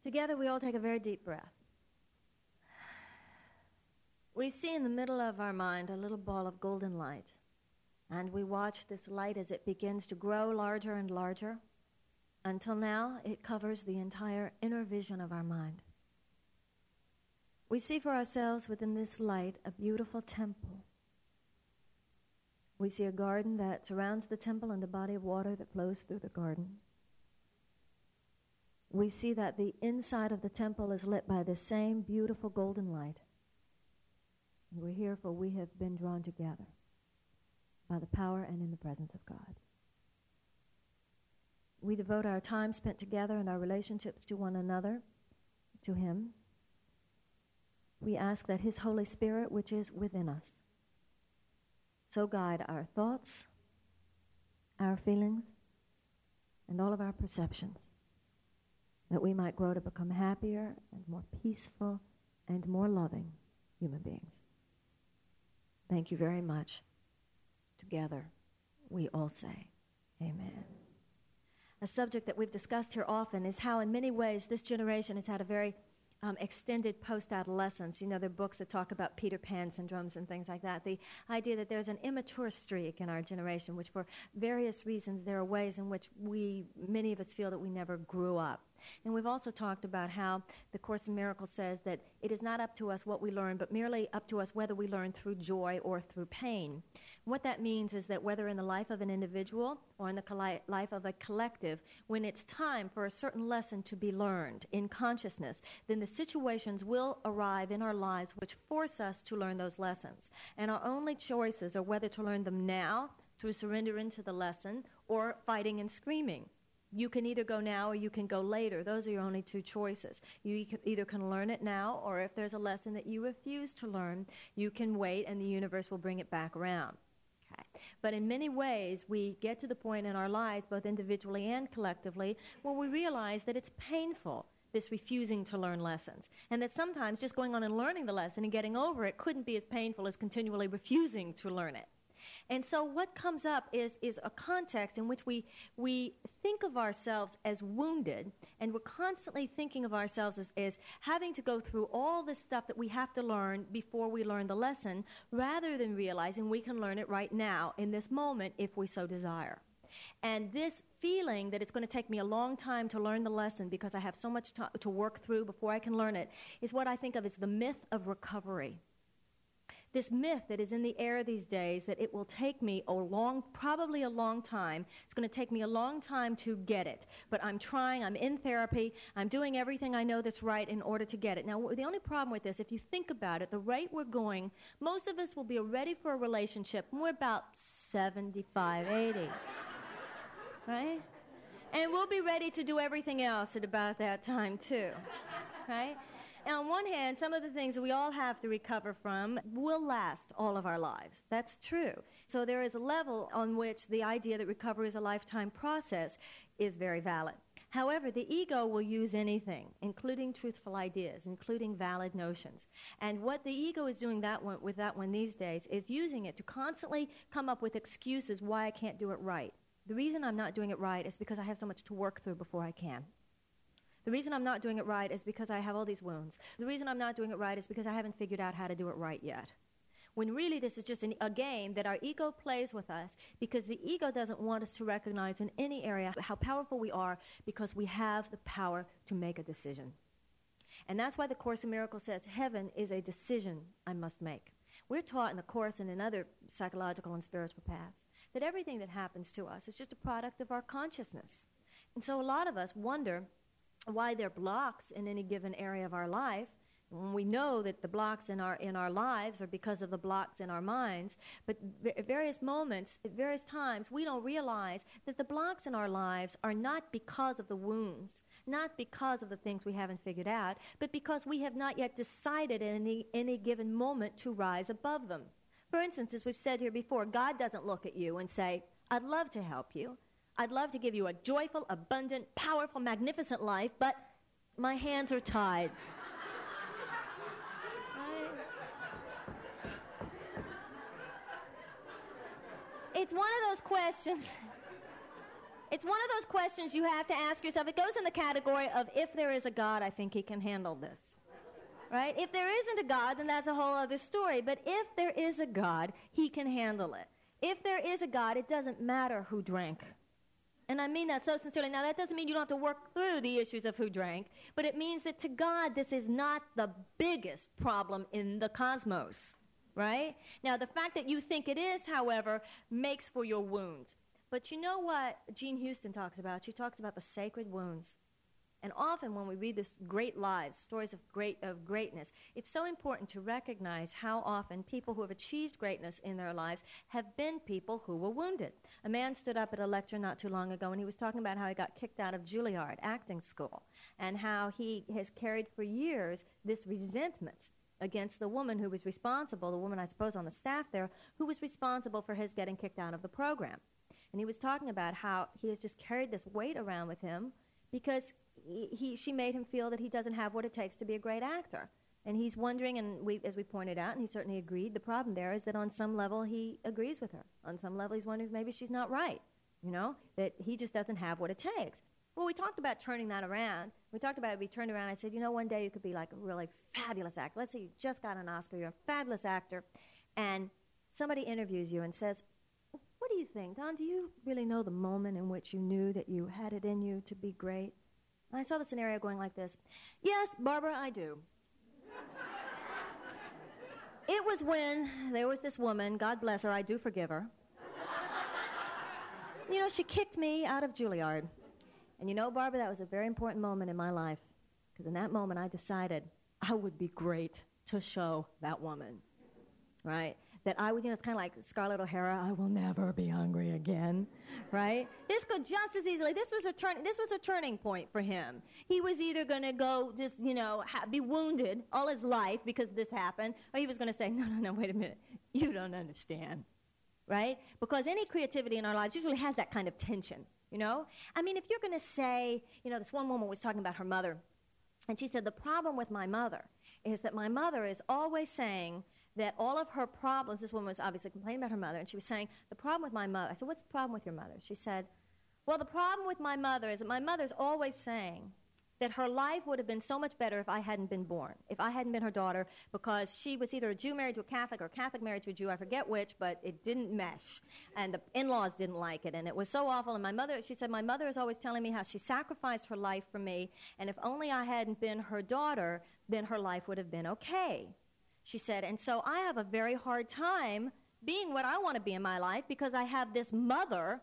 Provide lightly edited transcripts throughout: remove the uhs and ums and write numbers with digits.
Together we all take a very deep breath. We see in the middle of our mind a little ball of golden light, and we watch this light as it begins to grow larger and larger, until now it covers the entire inner vision of our mind. We see for ourselves within this light a beautiful temple. We see a garden that surrounds the temple and a body of water that flows through the garden. We see that the inside of the temple is lit by the same beautiful golden light. And we're here for we have been drawn together by the power and in the presence of God. We devote our time spent together and our relationships to one another, to Him. We ask that His Holy Spirit, which is within us, so guide our thoughts, our feelings, and all of our perceptions, that we might grow to become happier and more peaceful and more loving human beings. Thank you very much. Together, we all say, Amen. A subject that we've discussed here often is how in many ways this generation has had a very extended post-adolescence. You know, there are books that talk about Peter Pan syndromes and things like that. The idea that there's an immature streak in our generation, which for various reasons there are ways in which many of us feel that we never grew up. And we've also talked about how the Course in Miracles says that it is not up to us what we learn, but merely up to us whether we learn through joy or through pain. What that means is that whether in the life of an individual or in the life of a collective, when it's time for a certain lesson to be learned in consciousness, then the situations will arrive in our lives which force us to learn those lessons. And our only choices are whether to learn them now through surrender into the lesson or fighting and screaming. You can either go now or you can go later. Those are your only two choices. You either can learn it now, or if there's a lesson that you refuse to learn, you can wait and the universe will bring it back around. Okay. But in many ways, we get to the point in our lives, both individually and collectively, where we realize that it's painful, this refusing to learn lessons. And that sometimes just going on and learning the lesson and getting over it couldn't be as painful as continually refusing to learn it. And so what comes up is a context in which we think of ourselves as wounded, and we're constantly thinking of ourselves as having to go through all this stuff that we have to learn before we learn the lesson, rather than realizing we can learn it right now in this moment if we so desire. And this feeling that it's going to take me a long time to learn the lesson because I have so much to work through before I can learn it is what I think of as the myth of recovery. This myth that is in the air these days that it will take me probably a long time. It's going to take me a long time to get it. But I'm trying, I'm in therapy, I'm doing everything I know that's right in order to get it. Now, the only problem with this, if you think about it, the rate we're going, most of us will be ready for a relationship when we're about 75, 80. Right? And we'll be ready to do everything else at about that time, too. Right? And on one hand, some of the things that we all have to recover from will last all of our lives. That's true. So there is a level on which the idea that recovery is a lifetime process is very valid. However, the ego will use anything, including truthful ideas, including valid notions. And what the ego is doing with that one these days is using it to constantly come up with excuses why I can't do it right. The reason I'm not doing it right is because I have so much to work through before I can. The reason I'm not doing it right is because I have all these wounds. The reason I'm not doing it right is because I haven't figured out how to do it right yet. When really this is just a game that our ego plays with us because the ego doesn't want us to recognize in any area how powerful we are because we have the power to make a decision. And that's why the Course in Miracles says heaven is a decision I must make. We're taught in the Course and in other psychological and spiritual paths that everything that happens to us is just a product of our consciousness. And so a lot of us wonder why there are blocks in any given area of our life, when we know that the blocks in our lives are because of the blocks in our minds, but at various moments, at various times, we don't realize that the blocks in our lives are not because of the wounds, not because of the things we haven't figured out, but because we have not yet decided in any given moment to rise above them. For instance, as we've said here before, God doesn't look at you and say, I'd love to help you. I'd love to give you a joyful, abundant, powerful, magnificent life, but my hands are tied. Right? It's one of those questions. It's one of those questions you have to ask yourself. It goes in the category of, if there is a God, I think he can handle this. Right? If there isn't a God, then that's a whole other story. But if there is a God, he can handle it. If there is a God, it doesn't matter who drank. And I mean that so sincerely. Now, that doesn't mean you don't have to work through the issues of who drank, but it means that to God, this is not the biggest problem in the cosmos, right? Now, the fact that you think it is, however, makes for your wounds. But you know what Jean Houston talks about? She talks about the sacred wounds. And often when we read this great lives, stories of greatness, it's so important to recognize how often people who have achieved greatness in their lives have been people who were wounded. A man stood up at a lecture not too long ago, and he was talking about how he got kicked out of Juilliard acting school, and how he has carried for years this resentment against the woman who was responsible, the woman I suppose on the staff there, who was responsible for his getting kicked out of the program. And he was talking about how he has just carried this weight around with him because she made him feel that he doesn't have what it takes to be a great actor. And he's wondering, and as we pointed out, and he certainly agreed, the problem there is that on some level he agrees with her. On some level he's wondering if maybe she's not right, that he just doesn't have what it takes. Well, we talked about turning that around. We talked about it, we turned around, I said, one day you could be like a really fabulous actor. Let's say you just got an Oscar, you're a fabulous actor, and somebody interviews you and says, what do you think, Don, do you really know the moment in which you knew that you had it in you to be great? And I saw the scenario going like this. Yes, Barbara, I do. It was when there was this woman, God bless her, I do forgive her. She kicked me out of Juilliard. And Barbara, that was a very important moment in my life. Because in that moment I decided I would be great to show that woman. Right? That I would, it's kind of like Scarlett O'Hara, I will never be hungry again, right? This could just as easily, this was a turning point for him. He was either going to go just, be wounded all his life because this happened, or he was going to say, no, wait a minute, you don't understand, right? Because any creativity in our lives usually has that kind of tension, I mean, if you're going to say, this one woman was talking about her mother, and she said, the problem with my mother is that my mother is always saying that all of her problems, this woman was obviously complaining about her mother, and she was saying, the problem with my mother. I said, what's the problem with your mother? She said, well, the problem with my mother is that my mother's always saying that her life would have been so much better if I hadn't been born, if I hadn't been her daughter, because she was either a Jew married to a Catholic or a Catholic married to a Jew, I forget which, but it didn't mesh, and the in-laws didn't like it, and it was so awful, and she said, my mother is always telling me how she sacrificed her life for me, and if only I hadn't been her daughter, then her life would have been okay. She said, and so I have a very hard time being what I want to be in my life because I have this mother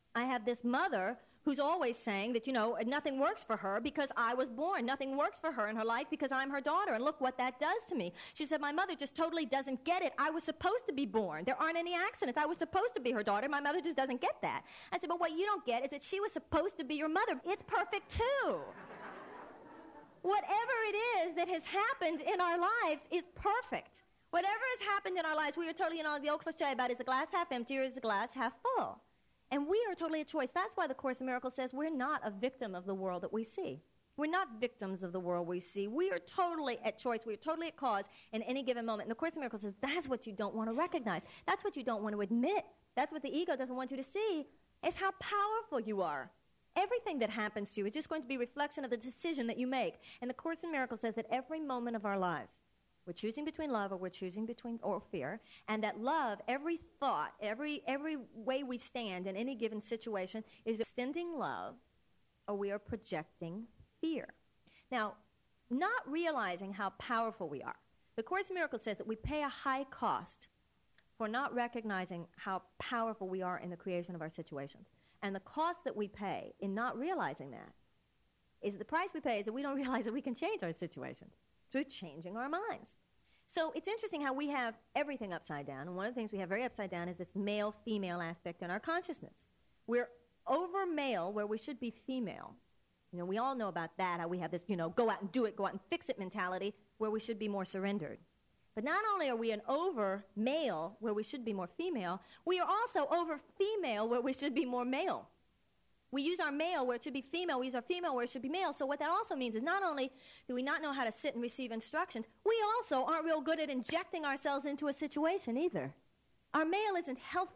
who's always saying that, nothing works for her because I was born. Nothing works for her in her life because I'm her daughter. And look what that does to me. She said, my mother just totally doesn't get it. I was supposed to be born. There aren't any accidents. I was supposed to be her daughter. My mother just doesn't get that. I said, but what you don't get is that she was supposed to be your mother. It's perfect too. Whatever it is that has happened in our lives is perfect. Whatever has happened in our lives, we are totally, the old cliche about is the glass half empty or is the glass half full? And we are totally a choice. That's why the Course in Miracles says we're not a victim of the world that we see. We're not victims of the world we see. We are totally at choice. We are totally at cause in any given moment. And the Course in Miracles says that's what you don't want to recognize. That's what you don't want to admit. That's what the ego doesn't want you to see, is how powerful you are. Everything that happens to you is just going to be a reflection of the decision that you make. And the Course in Miracles says that every moment of our lives, we're choosing between love or we're choosing between fear, and that love, every thought, every way we stand in any given situation is extending love or we are projecting fear. Now, not realizing how powerful we are, the Course in Miracles says that we pay a high cost for not recognizing how powerful we are in the creation of our situations. And the cost that we pay in not realizing that is the price we pay is that we don't realize that we can change our situations through changing our minds. So it's interesting how we have everything upside down. And one of the things we have very upside down is this male-female aspect in our consciousness. We're over male where we should be female. We all know about that, how we have this, go out and do it, go out and fix it mentality where we should be more surrendered. But not only are we an over male where we should be more female, we are also over female where we should be more male. We use our male where it should be female, we use our female where it should be male. So what that also means is not only do we not know how to sit and receive instructions, we also aren't real good at injecting ourselves into a situation either. Our male isn't healthy.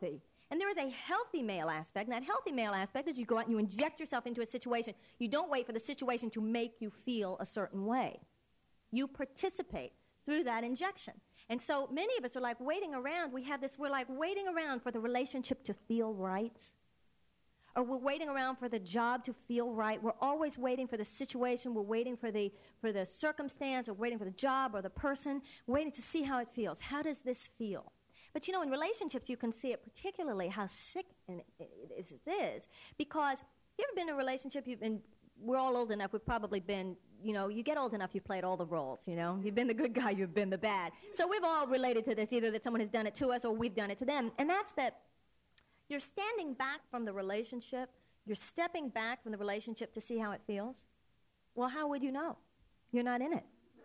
And there is a healthy male aspect, and that healthy male aspect is you go out and you inject yourself into a situation. You don't wait for the situation to make you feel a certain way. You participate through that injection. And so many of us are like waiting around. We're like waiting around for the relationship to feel right. Or we're waiting around for the job to feel right. We're always waiting for the situation. We're waiting for the circumstance, or waiting for the job or the person, waiting to see how it feels. How does this feel? But you know, in relationships, you can see it particularly how sick it is. Because you ever been in a relationship, we're all old enough, we've probably been, you get old enough, you've played all the roles, You've been the good guy, you've been the bad. So we've all related to this, either that someone has done it to us or we've done it to them. And that's that you're standing back from the relationship, you're stepping back from the relationship to see how it feels. Well, how would you know? You're not in it.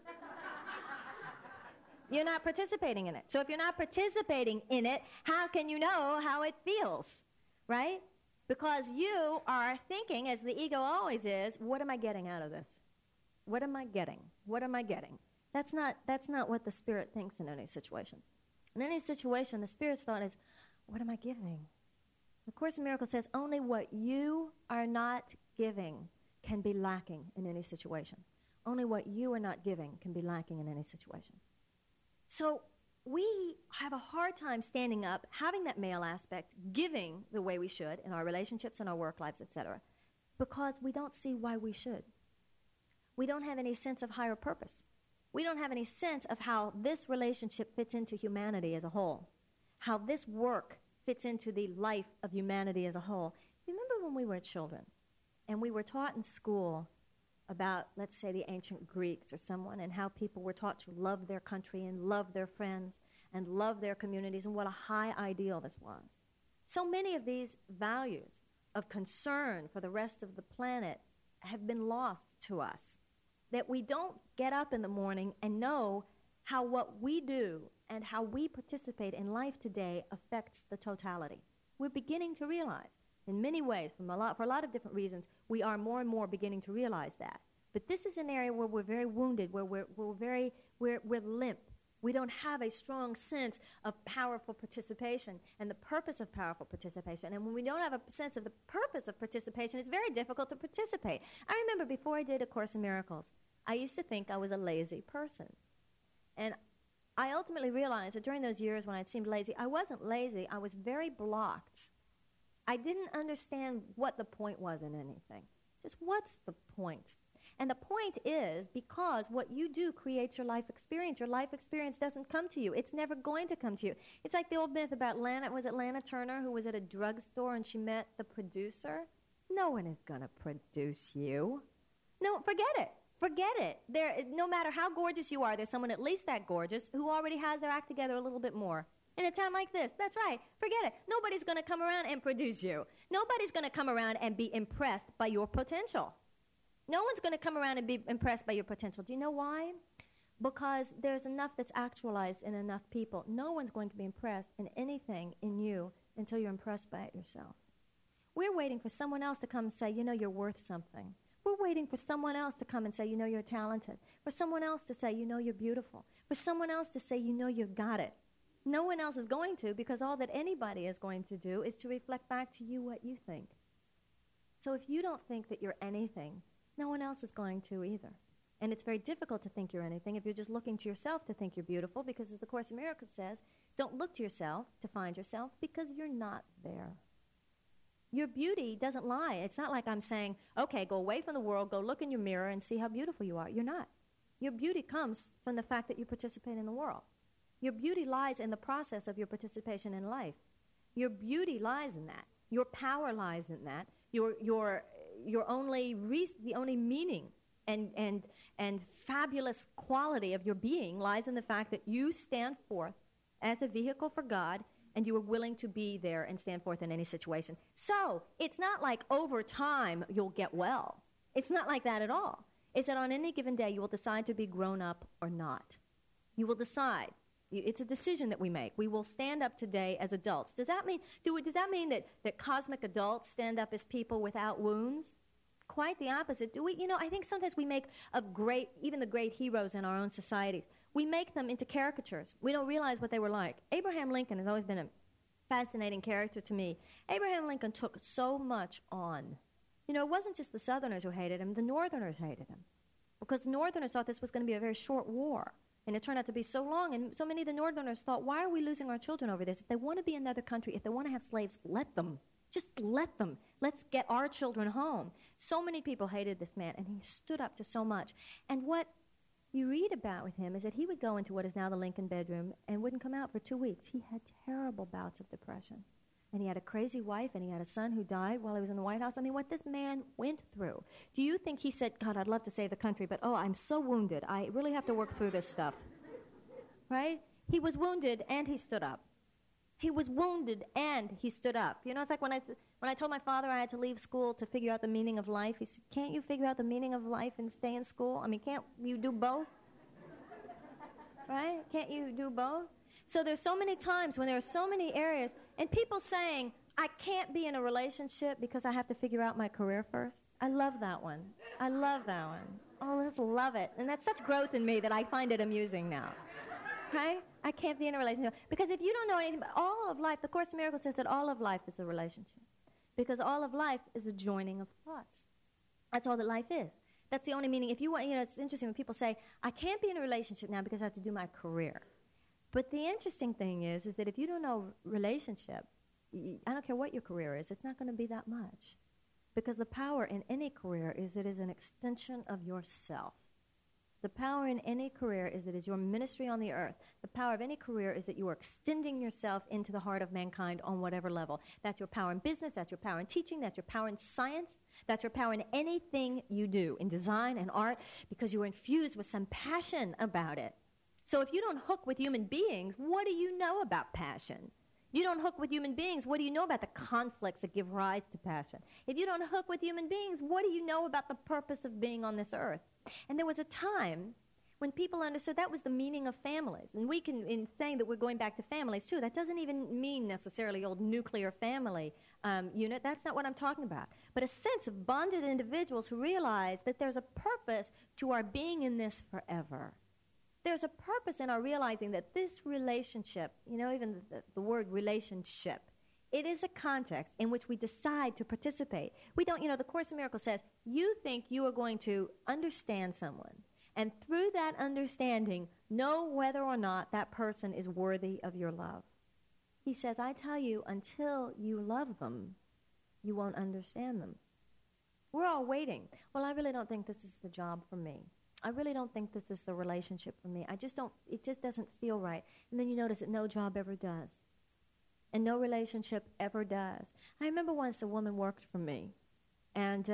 You're not participating in it. So if you're not participating in it, how can you know how it feels, right? Because you are thinking, as the ego always is, what am I getting out of this? What am I getting? What am I getting? That's not what the Spirit thinks in any situation. In any situation, the Spirit's thought is, what am I giving? The Course in Miracles says only what you are not giving can be lacking in any situation. Only what you are not giving can be lacking in any situation. So we have a hard time standing up, having that male aspect, giving the way we should in our relationships and our work lives, etc., because we don't see why we should. We don't have any sense of higher purpose. We don't have any sense of how this relationship fits into humanity as a whole, how this work fits into the life of humanity as a whole. Remember when we were children and we were taught in school about, let's say, the ancient Greeks or someone, and how people were taught to love their country and love their friends and love their communities, and what a high ideal this was. So many of these values of concern for the rest of the planet have been lost to us, that we don't get up in the morning and know how what we do and how we participate in life today affects the totality. We're beginning to realize, in many ways, for a lot of different reasons, we are more and more beginning to realize that. But this is an area where we're very wounded, where we're limp. We don't have a strong sense of powerful participation and the purpose of powerful participation. And when we don't have a sense of the purpose of participation, it's very difficult to participate. I remember before I did A Course in Miracles, I used to think I was a lazy person. And I ultimately realized that during those years when I seemed lazy, I wasn't lazy. I was very blocked. I didn't understand what the point was in anything. Just what's the point? And the point is, because what you do creates your life experience. Your life experience doesn't come to you. It's never going to come to you. It's like the old myth about Lana Turner, who was at a drugstore and she met the producer. No one is going to produce you. No, forget it. Forget it. No matter how gorgeous you are, there's someone at least that gorgeous who already has their act together a little bit more. In a time like this, that's right. Forget it. Nobody's going to come around and produce you. Nobody's going to come around and be impressed by your potential. No one's going to come around and be impressed by your potential. Do you know why? Because there's enough that's actualized in enough people. No one's going to be impressed in anything in you until you're impressed by it yourself. We're waiting for someone else to come and say, you're worth something. We're waiting for someone else to come and say, you're talented. For someone else to say, you're beautiful. For someone else to say, you've got it. No one else is going to, because all that anybody is going to do is to reflect back to you what you think. So if you don't think that you're anything, no one else is going to either. And it's very difficult to think you're anything if you're just looking to yourself to think you're beautiful, because as the Course in Miracles says, don't look to yourself to find yourself, because you're not there. Your beauty doesn't lie. It's not like I'm saying, okay, go away from the world, go look in your mirror and see how beautiful you are. You're not. Your beauty comes from the fact that you participate in the world. Your beauty lies in the process of your participation in life. Your beauty lies in that. Your power lies in that. The only meaning and fabulous quality of your being lies in the fact that you stand forth as a vehicle for God, and you are willing to be there and stand forth in any situation. So it's not like over time you'll get well. It's not like that at all. It's that on any given day you will decide to be grown up or not. You will decide. It's a decision that we make. We will stand up today as adults. Does that mean that cosmic adults stand up as people without wounds? Quite the opposite. I think sometimes we make even the great heroes in our own societies, we make them into caricatures. We don't realize what they were like. Abraham Lincoln has always been a fascinating character to me. Abraham Lincoln took so much on. You know, it wasn't just the Southerners who hated him. The Northerners hated him. Because the Northerners thought this was going to be a very short war. And it turned out to be so long. And so many of the Northerners thought, why are we losing our children over this? If they want to be in another country, if they want to have slaves, let them. Just let them. Let's get our children home. So many people hated this man, and he stood up to so much. And what you read about with him is that he would go into what is now the Lincoln bedroom and wouldn't come out for 2 weeks. He had terrible bouts of depression. And he had a crazy wife, and he had a son who died while he was in the White House. I mean, what this man went through. Do you think he said, God, I'd love to save the country, but oh, I'm so wounded. I really have to work through this stuff. Right? He was wounded, and he stood up. He was wounded, and he stood up. You know, it's like when I told my father I had to leave school to figure out the meaning of life, he said, can't you figure out the meaning of life and stay in school? I mean, can't you do both? Right? Can't you do both? So there's so many times when there are so many areas, and people saying, I can't be in a relationship because I have to figure out my career first. I love that one. I love that one. Oh, let's love it. And that's such growth in me that I find it amusing now. Right? I can't be in a relationship. Because if you don't know anything about all of life, the Course in Miracles says that all of life is a relationship. Because all of life is a joining of thoughts. That's all that life is. That's the only meaning. If you want, you know, it's interesting when people say, I can't be in a relationship now because I have to do my career. But the interesting thing is that if you don't know relationship, I don't care what your career is, it's not going to be that much. Because the power in any career is it is an extension of yourself. The power in any career is it is your ministry on the earth. The power of any career is that you are extending yourself into the heart of mankind on whatever level. That's your power in business, that's your power in teaching, that's your power in science, that's your power in anything you do, in design and art, because you are infused with some passion about it. So if you don't hook with human beings, what do you know about passion? You don't hook with human beings, what do you know about the conflicts that give rise to passion? If you don't hook with human beings, what do you know about the purpose of being on this earth? And there was a time when people understood that was the meaning of families. And we can, in saying that we're going back to families too, that doesn't even mean necessarily old nuclear family unit. That's not what I'm talking about. But a sense of bonded individuals who realize that there's a purpose to our being in this forever. There's a purpose in our realizing that this relationship, you know, even the word relationship, it is a context in which we decide to participate. We don't, you know, the Course in Miracles says, you think you are going to understand someone, and through that understanding, know whether or not that person is worthy of your love. He says, I tell you, until you love them, you won't understand them. We're all waiting. Well, I really don't think this is the job for me. I really don't think this is the relationship for me. It just doesn't feel right. And then you notice that no job ever does. And no relationship ever does. I remember once a woman worked for me, and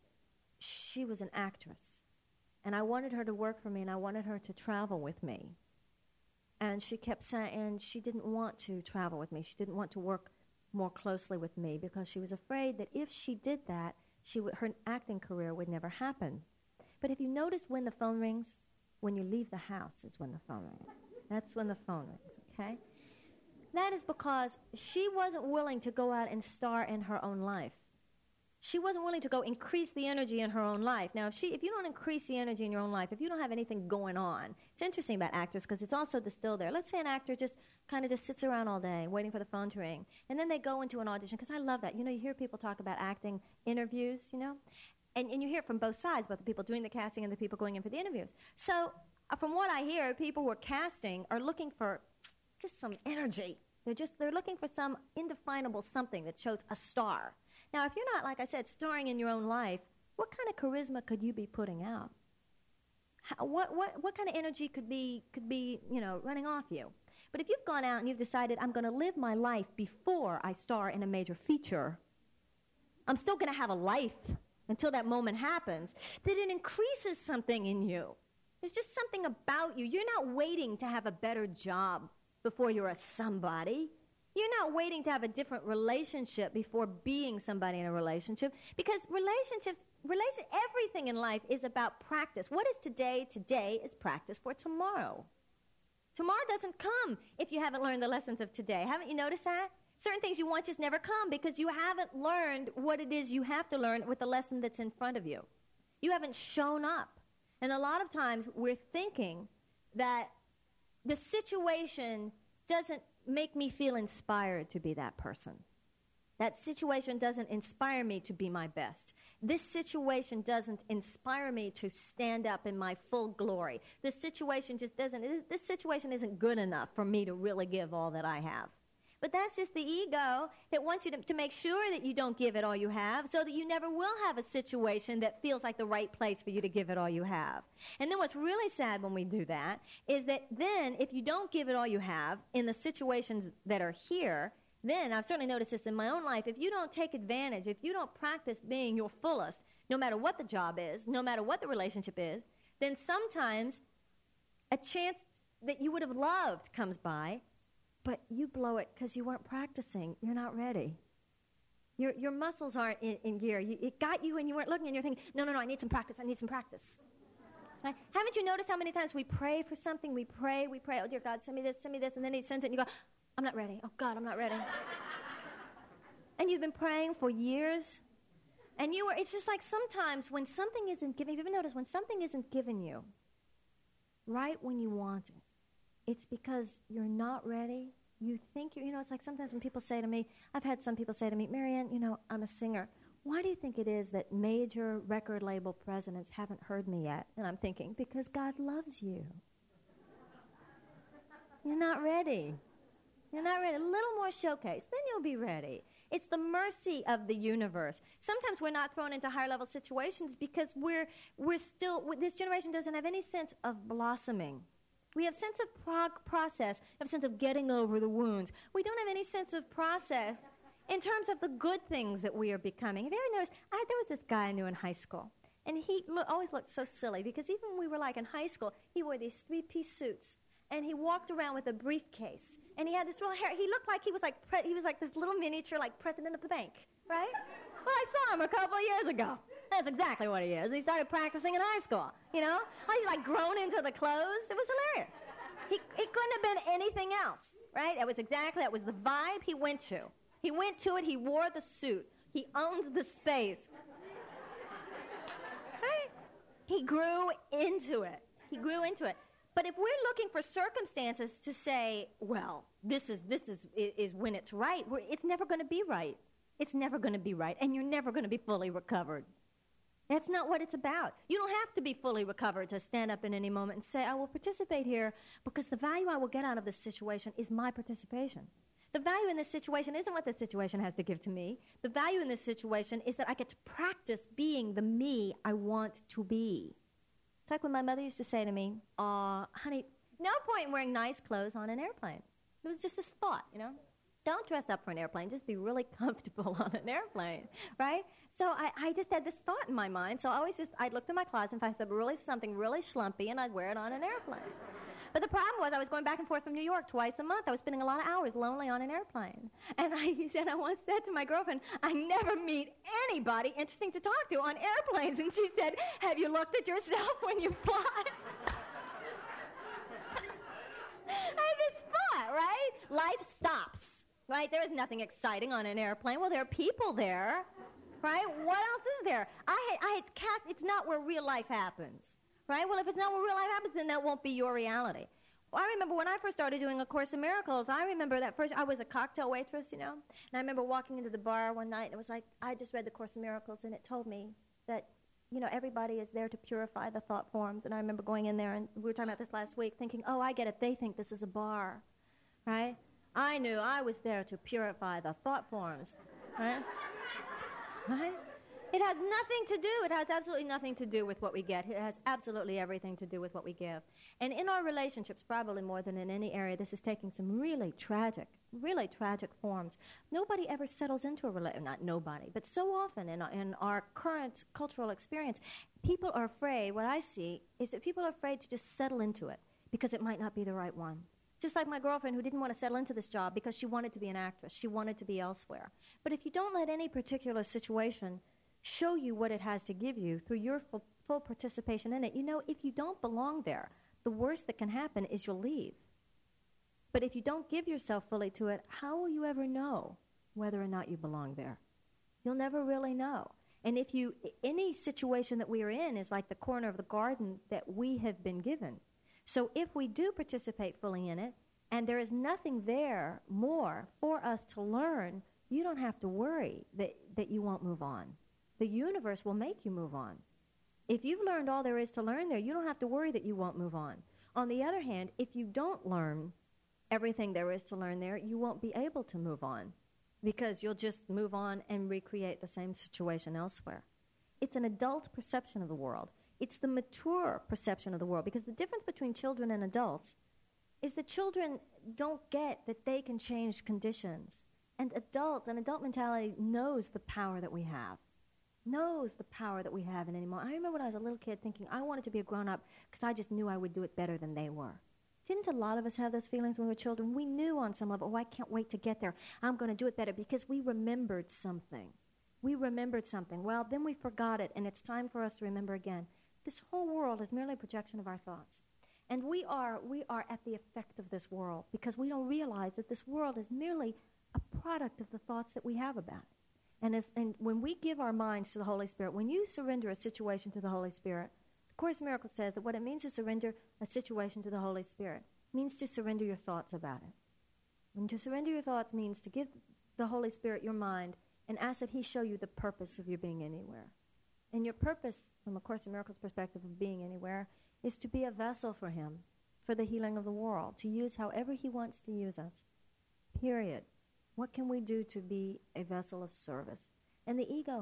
she was an actress. And I wanted her to work for me, and I wanted her to travel with me. And she kept saying she didn't want to travel with me. She didn't want to work more closely with me because she was afraid that if she did that, her acting career would never happen. But if you notice when the phone rings, when you leave the house is when the phone rings. That's when the phone rings, okay? That is because she wasn't willing to go out and star in her own life. She wasn't willing to go increase the energy in her own life. Now, if you don't increase the energy in your own life, if you don't have anything going on, it's interesting about actors because it's also distilled there. Let's say an actor just sits around all day waiting for the phone to ring, and then they go into an audition, because I love that. You know, you hear people talk about acting interviews, you know, and you hear it from both sides, both the people doing the casting and the people going in for the interviews. So from what I hear, people who are casting are looking for just some energy. They're looking for some indefinable something that shows a star. Now, if you're not, like I said, starring in your own life, what kind of charisma could you be putting out? What kind of energy could be you know, running off you? But if you've gone out and you've decided, I'm going to live my life before I star in a major feature, I'm still going to have a life until that moment happens, then it increases something in you. There's just something about you. You're not waiting to have a better job before you're a somebody. You're not waiting to have a different relationship before being somebody in a relationship, because everything in life is about practice. What is today? Today is practice for tomorrow. Tomorrow doesn't come if you haven't learned the lessons of today. Haven't you noticed that? Certain things you want just never come because you haven't learned what it is you have to learn with the lesson that's in front of you. You haven't shown up. And a lot of times we're thinking that the situation doesn't make me feel inspired to be that person. That situation doesn't inspire me to be my best. This situation doesn't inspire me to stand up in my full glory. This situation isn't good enough for me to really give all that I have. But that's just the ego that wants you to make sure that you don't give it all you have so that you never will have a situation that feels like the right place for you to give it all you have. And then what's really sad when we do that is that then if you don't give it all you have in the situations that are here, then I've certainly noticed this in my own life. If you don't take advantage, if you don't practice being your fullest, no matter what the job is, no matter what the relationship is, then sometimes a chance that you would have loved comes by, but you blow it because you weren't practicing. You're not ready. Your muscles aren't in gear. It got you and you weren't looking and you're thinking, no, I need some practice. Right? Haven't you noticed how many times we pray for something? We pray, oh, dear God, send me this, and then he sends it and you go, I'm not ready. Oh, God, I'm not ready. And you've been praying for years. And it's just like sometimes when something isn't given, have you ever noticed when something isn't given you right when you want it, it's because you're not ready. You think it's like sometimes when people say to me, I've had some people say to me, Marianne, I'm a singer. Why do you think it is that major record label presidents haven't heard me yet? And I'm thinking, because God loves you. You're not ready. You're not ready. A little more showcase, then you'll be ready. It's the mercy of the universe. Sometimes we're not thrown into higher level situations because we're still, this generation doesn't have any sense of blossoming. We have sense of process, we have sense of getting over the wounds. We don't have any sense of process in terms of the good things that we are becoming. Have you ever noticed, there was this guy I knew in high school, and he always looked so silly because even when we were like in high school, he wore these three-piece suits. And he walked around with a briefcase, and he had this real hair. He looked like he was like this little miniature, like president of the bank, right? Well, I saw him a couple of years ago. That's exactly what he is. He started practicing in high school, He's like grown into the clothes. It was hilarious. He couldn't have been anything else, right? That was the vibe he went to. He went to it. He wore the suit. He owned the space. Right? He grew into it. But if we're looking for circumstances to say, well, this is when it's right, it's never going to be right. It's never going to be right, and you're never going to be fully recovered. That's not what it's about. You don't have to be fully recovered to stand up in any moment and say, I will participate here because the value I will get out of this situation is my participation. The value in this situation isn't what the situation has to give to me. The value in this situation is that I get to practice being the me I want to be. It's like when my mother used to say to me, honey, no point in wearing nice clothes on an airplane. It was just this thought, Don't dress up for an airplane. Just be really comfortable on an airplane, right? So I just had this thought in my mind. So I'd look through my closet and find something really schlumpy, and I'd wear it on an airplane. But the problem was I was going back and forth from New York twice a month. I was spending a lot of hours lonely on an airplane. And I once said to my girlfriend, I never meet anybody interesting to talk to on airplanes. And she said, have you looked at yourself when you fly? I had this thought, right? Life stops, right? There is nothing exciting on an airplane. Well, there are people there, right? What else is there? I had cast, it's not where real life happens. Right? Well, if it's not where real life happens, then that won't be your reality. Well, I remember when I first started doing A Course in Miracles, I remember that first, I was a cocktail waitress, And I remember walking into the bar one night, and it was like, I just read The Course in Miracles, and it told me that, everybody is there to purify the thought forms. And I remember going in there, and we were talking about this last week, thinking, oh, I get it. They think this is a bar, right? I knew I was there to purify the thought forms, right? Right? It has nothing to do, it has absolutely nothing to do with what we get. It has absolutely everything to do with what we give. And in our relationships, probably more than in any area, this is taking some really tragic forms. Nobody ever settles into a relationship, not nobody, but so often in our current cultural experience, people are afraid, what I see is that people are afraid to just settle into it because it might not be the right one. Just like my girlfriend who didn't want to settle into this job because she wanted to be an actress. She wanted to be elsewhere. But if you don't let any particular situation show you what it has to give you through your full participation in it, if you don't belong there, the worst that can happen is you'll leave. But if you don't give yourself fully to it, how will you ever know whether or not you belong there? You'll never really know. And any situation that we are in is like the corner of the garden that we have been given. So if we do participate fully in it, and there is nothing there more for us to learn, you don't have to worry that you won't move on. The universe will make you move on. If you've learned all there is to learn there, you don't have to worry that you won't move on. On the other hand, if you don't learn everything there is to learn there, you won't be able to move on because you'll just move on and recreate the same situation elsewhere. It's an adult perception of the world. It's the mature perception of the world, because the difference between children and adults is that children don't get that they can change conditions. And adult mentality knows the power that we have. Knows the power that we have in anymore. I remember when I was a little kid thinking I wanted to be a grown-up because I just knew I would do it better than they were. Didn't a lot of us have those feelings when we were children? We knew on some level, I can't wait to get there. I'm going to do it better, because we remembered something. We remembered something. Well, then we forgot it, and it's time for us to remember again. This whole world is merely a projection of our thoughts. And we are at the effect of this world, because we don't realize that this world is merely a product of the thoughts that we have about it. And when we give our minds to the Holy Spirit, when you surrender a situation to the Holy Spirit, the Course in Miracles says that what it means to surrender a situation to the Holy Spirit means to surrender your thoughts about it. And to surrender your thoughts means to give the Holy Spirit your mind and ask that He show you the purpose of your being anywhere. And your purpose, from a Course in Miracles perspective of being anywhere, is to be a vessel for Him, for the healing of the world, to use however He wants to use us. Period. What can we do to be a vessel of service? And the ego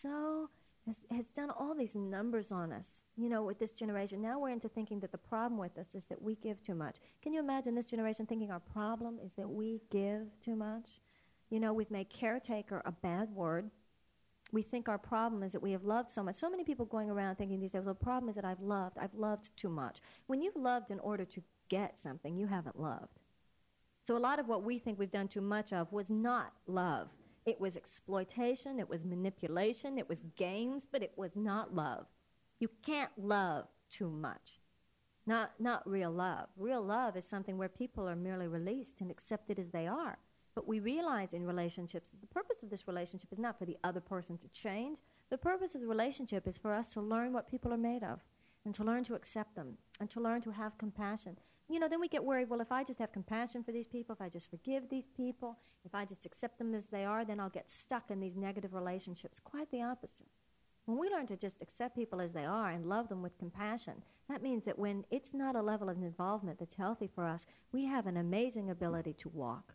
has done all these numbers on us, with this generation. Now we're into thinking that the problem with us is that we give too much. Can you imagine this generation thinking our problem is that we give too much? We've made caretaker a bad word. We think our problem is that we have loved so much. So many people going around thinking these days, well, the problem is that I've loved too much. When you've loved in order to get something, you haven't loved. So a lot of what we think we've done too much of was not love. It was exploitation, it was manipulation, it was games, but it was not love. You can't love too much. Not real love. Real love is something where people are merely released and accepted as they are. But we realize in relationships that the purpose of this relationship is not for the other person to change. The purpose of the relationship is for us to learn what people are made of, and to learn to accept them, and to learn to have compassion. Then we get worried, well, if I just have compassion for these people, if I just forgive these people, if I just accept them as they are, then I'll get stuck in these negative relationships. Quite the opposite. When we learn to just accept people as they are and love them with compassion, that means that when it's not a level of involvement that's healthy for us, we have an amazing ability to walk.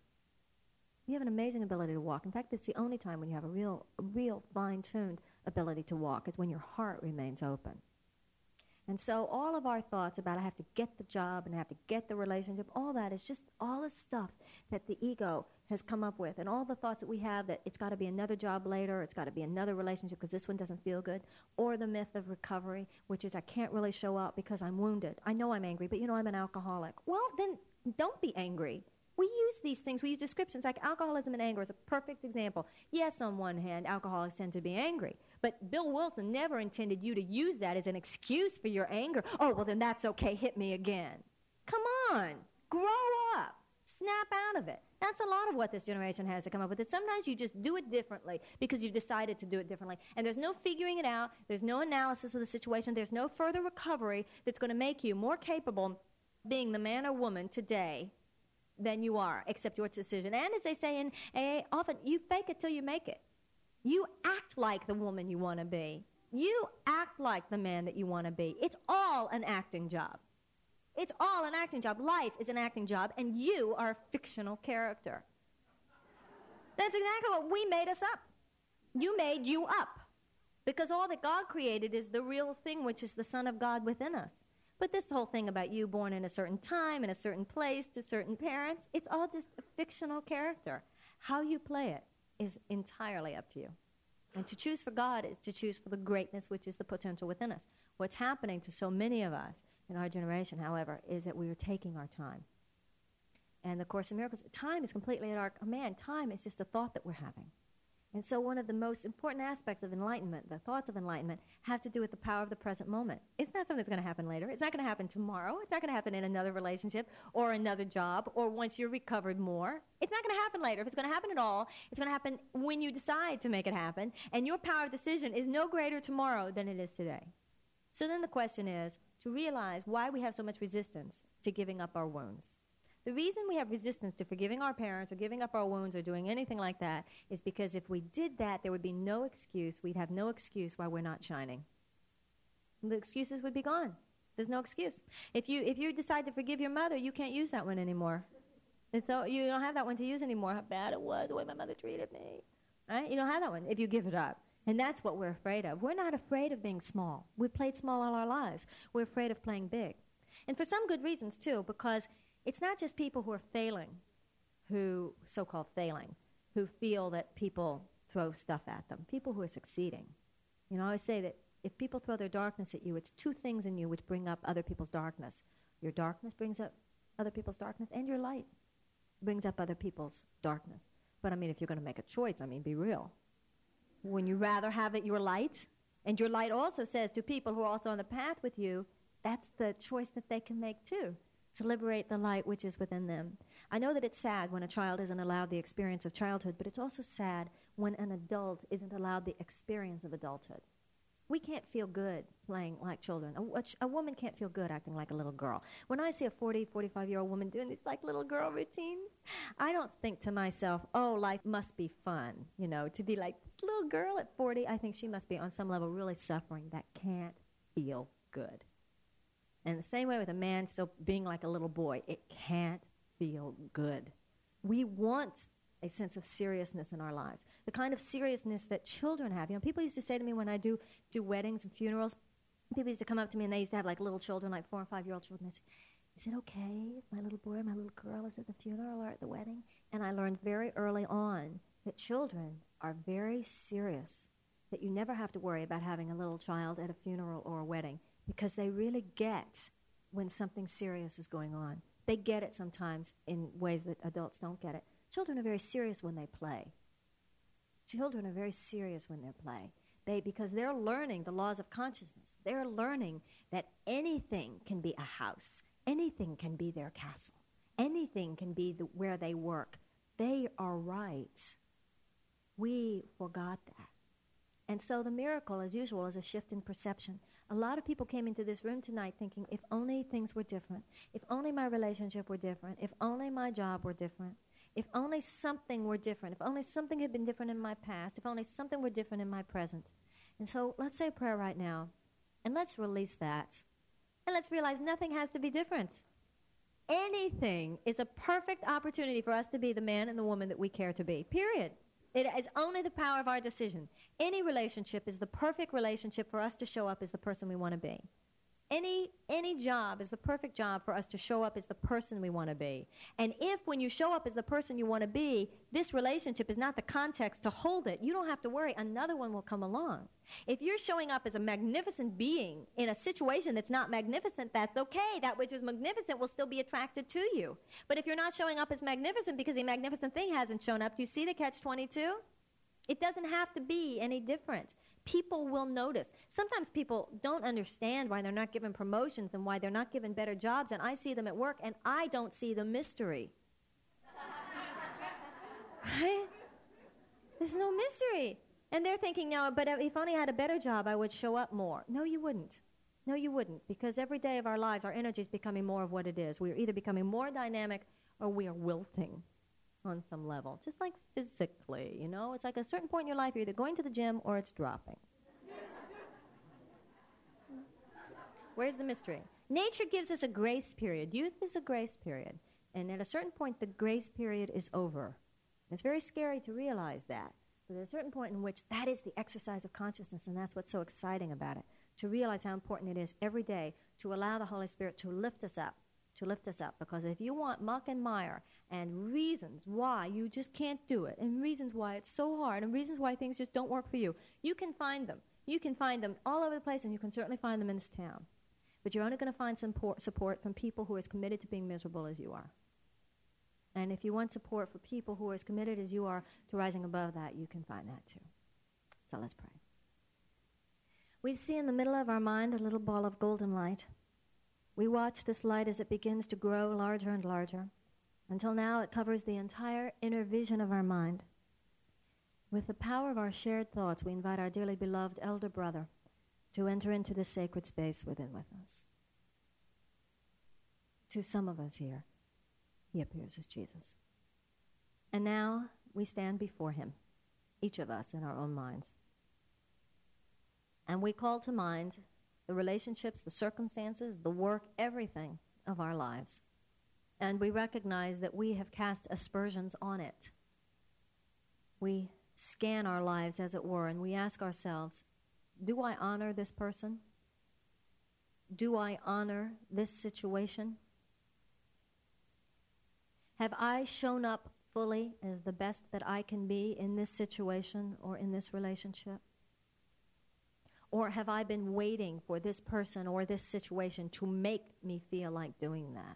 We have an amazing ability to walk. In fact, it's the only time when you have a real fine-tuned ability to walk is when your heart remains open. And so all of our thoughts about I have to get the job and I have to get the relationship, all that is just all the stuff that the ego has come up with. And all the thoughts that we have that it's got to be another job later, it's got to be another relationship because this one doesn't feel good. Or the myth of recovery, which is I can't really show up because I'm wounded. I know I'm angry, but I'm an alcoholic. Well, then don't be angry. We use these things, we use descriptions like alcoholism and anger is a perfect example. Yes, on one hand, alcoholics tend to be angry. But Bill Wilson never intended you to use that as an excuse for your anger. Oh, well, then that's okay. Hit me again. Come on. Grow up. Snap out of it. That's a lot of what this generation has to come up with. Sometimes you just do it differently because you've decided to do it differently. And there's no figuring it out. There's no analysis of the situation. There's no further recovery that's going to make you more capable of being the man or woman today than you are, except your decision. And as they say in AA, often you fake it till you make it. You act like the woman you want to be. You act like the man that you want to be. It's all an acting job. It's all an acting job. Life is an acting job, and you are a fictional character. That's exactly what we made us up. You made you up. Because all that God created is the real thing, which is the Son of God within us. But this whole thing about you born in a certain time, in a certain place, to certain parents, it's all just a fictional character. How you play it is entirely up to you. And to choose for God is to choose for the greatness, which is the potential within us. What's happening to so many of us in our generation, however, is that we are taking our time. And the Course in Miracles, time is completely at our command. Time is just a thought that we're having. And so one of the most important aspects of enlightenment, the thoughts of enlightenment, have to do with the power of the present moment. It's not something that's going to happen later. It's not going to happen tomorrow. It's not going to happen in another relationship or another job or once you're recovered more. It's not going to happen later. If it's going to happen at all, it's going to happen when you decide to make it happen. And your power of decision is no greater tomorrow than it is today. So then the question is to realize why we have so much resistance to giving up our wounds. The reason we have resistance to forgiving our parents or giving up our wounds or doing anything like that is because if we did that, there would be no excuse. We'd have no excuse why we're not shining. The excuses would be gone. There's no excuse. If you decide to forgive your mother, you can't use that one anymore. You don't have that one to use anymore. How bad it was, the way my mother treated me. Right? You don't have that one if you give it up. And that's what we're afraid of. We're not afraid of being small. We've played small all our lives. We're afraid of playing big. And for some good reasons, too, because it's not just people who are failing, so-called failing, who feel that people throw stuff at them. People who are succeeding. You know, I always say that if people throw their darkness at you, it's two things in you which bring up other people's darkness. Your darkness brings up other people's darkness, and your light brings up other people's darkness. But, I mean, if you're going to make a choice, I mean, be real. Wouldn't you rather have it your light? And your light also says to people who are also on the path with you, that's the choice that they can make too, to liberate the light which is within them. I know that it's sad when a child isn't allowed the experience of childhood, but it's also sad when an adult isn't allowed the experience of adulthood. We can't feel good playing like children. A woman can't feel good acting like a little girl. When I see a 40, 45-year-old woman doing these like little girl routines, I don't think to myself, oh, life must be fun, you know, to be like this little girl at 40. I think she must be on some level really suffering. That can't feel good. And the same way with a man still being like a little boy, it can't feel good. We want a sense of seriousness in our lives, the kind of seriousness that children have. You know, people used to say to me when I do weddings and funerals, people used to come up to me and they used to have like little children, like 4 and 5-year-old children. They say, is it okay if my little boy or my little girl is at the funeral or at the wedding? And I learned very early on that children are very serious, that you never have to worry about having a little child at a funeral or a wedding, because they really get when something serious is going on. They get it sometimes in ways that adults don't get it. Children are very serious when they play. Children are very serious when they play. Because they're learning the laws of consciousness. They're learning that anything can be a house. Anything can be their castle. Anything can be where they work. They are right. We forgot that. And so the miracle, as usual, is a shift in perception. A lot of people came into this room tonight thinking, if only things were different, if only my relationship were different, if only my job were different, if only something were different, if only something had been different in my past, if only something were different in my present. And so let's say a prayer right now, and let's release that. And let's realize nothing has to be different. Anything is a perfect opportunity for us to be the man and the woman that we care to be, period. It is only the power of our decision. Any relationship is the perfect relationship for us to show up as the person we want to be. Any job is the perfect job for us to show up as the person we want to be. And if when you show up as the person you want to be, this relationship is not the context to hold it, you don't have to worry. Another one will come along. If you're showing up as a magnificent being in a situation that's not magnificent, that's okay. That which is magnificent will still be attracted to you. But if you're not showing up as magnificent because a magnificent thing hasn't shown up, do you see the catch-22? It doesn't have to be any different. People will notice. Sometimes people don't understand why they're not given promotions and why they're not given better jobs, and I see them at work, and I don't see the mystery. Right? There's no mystery. And they're thinking, no, but if only I had a better job, I would show up more. No, you wouldn't. No, you wouldn't, because every day of our lives, our energy is becoming more of what it is. We are either becoming more dynamic or we are wilting on some level, just like physically, you know? It's like at a certain point in your life, you're either going to the gym or it's dropping. Where's the mystery? Nature gives us a grace period. Youth is a grace period. And at a certain point, the grace period is over. It's very scary to realize that. But at a certain point in which that is the exercise of consciousness, and that's what's so exciting about it, to realize how important it is every day to allow the Holy Spirit to lift us up. Because if you want muck and mire and reasons why you just can't do it, and reasons why it's so hard, and reasons why things just don't work for you, you can find them. You can find them all over the place, and you can certainly find them in this town. But you're only going to find some support from people who are as committed to being miserable as you are. And if you want support for people who are as committed as you are to rising above that, you can find that too. So let's pray. We see in the middle of our mind a little ball of golden light. We watch this light as it begins to grow larger and larger, until now it covers the entire inner vision of our mind. With the power of our shared thoughts, we invite our dearly beloved elder brother to enter into this sacred space within with us. To some of us here, he appears as Jesus. And now we stand before him, each of us in our own minds. And we call to mind the relationships, the circumstances, the work, everything of our lives. And we recognize that we have cast aspersions on it. We scan our lives, as it were, and we ask ourselves, do I honor this person? Do I honor this situation? Have I shown up fully as the best that I can be in this situation or in this relationship? Or have I been waiting for this person or this situation to make me feel like doing that?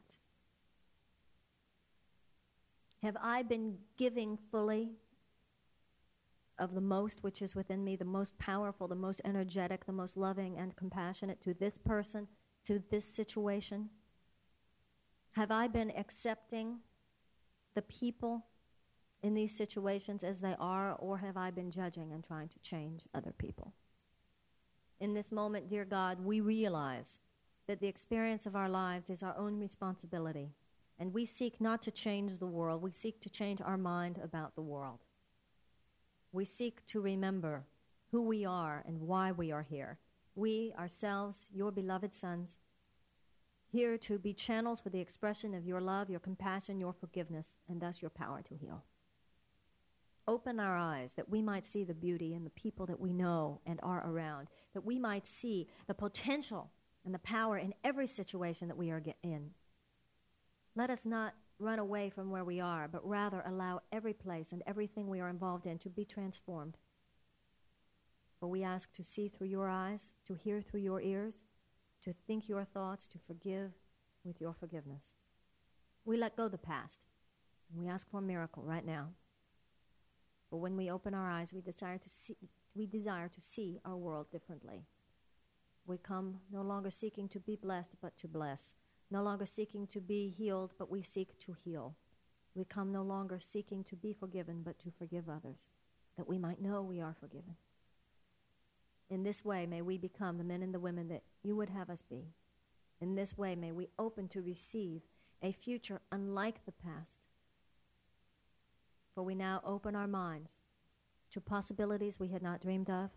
Have I been giving fully of the most which is within me, the most powerful, the most energetic, the most loving and compassionate to this person, to this situation? Have I been accepting the people in these situations as they are, or have I been judging and trying to change other people? In this moment, dear God, we realize that the experience of our lives is our own responsibility, and we seek not to change the world. We seek to change our mind about the world. We seek to remember who we are and why we are here. We, ourselves, your beloved sons, here to be channels for the expression of your love, your compassion, your forgiveness, and thus your power to heal. Open our eyes that we might see the beauty in the people that we know and are around, that we might see the potential and the power in every situation that we are in. Let us not run away from where we are, but rather allow every place and everything we are involved in to be transformed. For we ask to see through your eyes, to hear through your ears, to think your thoughts, to forgive with your forgiveness. We let go the past, and we ask for a miracle right now. For when we open our eyes, we desire to see our world differently. We come no longer seeking to be blessed, but to bless. No longer seeking to be healed, but we seek to heal. We come no longer seeking to be forgiven, but to forgive others, that we might know we are forgiven. In this way, may we become the men and the women that you would have us be. In this way, may we open to receive a future unlike the past. For we now open our minds to possibilities we had not dreamed of,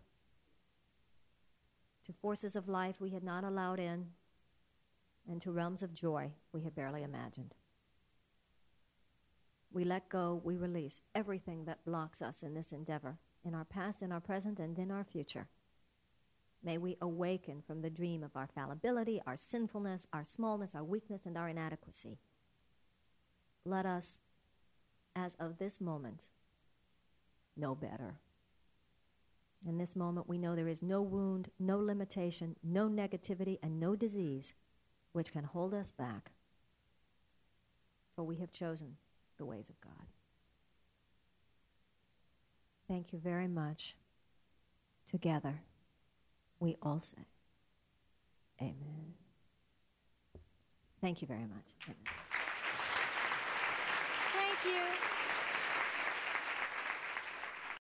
to forces of life we had not allowed in, and to realms of joy we had barely imagined. We let go, we release everything that blocks us in this endeavor, in our past, in our present, and in our future. May we awaken from the dream of our fallibility, our sinfulness, our smallness, our weakness, and our inadequacy. Let us, as of this moment, know better. In this moment, we know there is no wound, no limitation, no negativity, and no disease which can hold us back, for we have chosen the ways of God. Thank you very much. Together, we all say, amen. Thank you very much. Amen. Thank you.